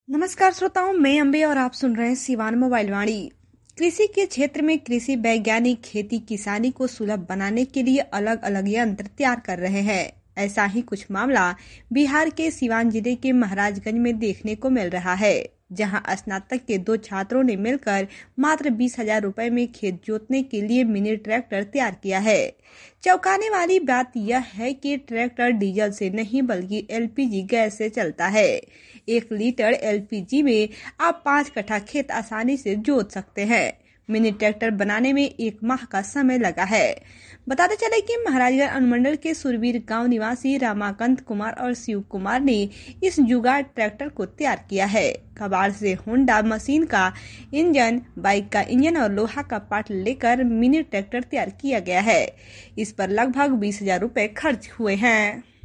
नमस्कार श्रोताओं, मैं अम्बे और आप सुन रहे हैं सिवान मोबाइल वाणी। कृषि के क्षेत्र में कृषि वैज्ञानिक खेती किसानी को सुलभ बनाने के लिए अलग अलग यंत्र तैयार कर रहे हैं। ऐसा ही कुछ मामला बिहार के सिवान जिले के महाराजगंज में देखने को मिल रहा है, जहां स्नातक के 2 छात्रों ने मिलकर मात्र 20,000 रुपए में खेत जोतने के लिए मिनी ट्रैक्टर तैयार किया है। चौंकाने वाली बात यह है कि ट्रैक्टर डीजल से नहीं बल्कि एलपीजी गैस से चलता है। 1 लीटर एलपीजी में आप 5 कट्ठा खेत आसानी से जोत सकते हैं। मिनी ट्रैक्टर बनाने में 1 माह का समय लगा है। बताते चले कि महाराजगंज अनुमंडल के सुरवीर गांव निवासी रामाकांत कुमार और शिव कुमार ने इस जुगाड़ ट्रैक्टर को तैयार किया है। कबाड़ से होंडा मशीन का इंजन, बाइक का इंजन और लोहा का पार्ट लेकर मिनी ट्रैक्टर तैयार किया गया है। इस पर लगभग 20,000 रुपए खर्च हुए हैं।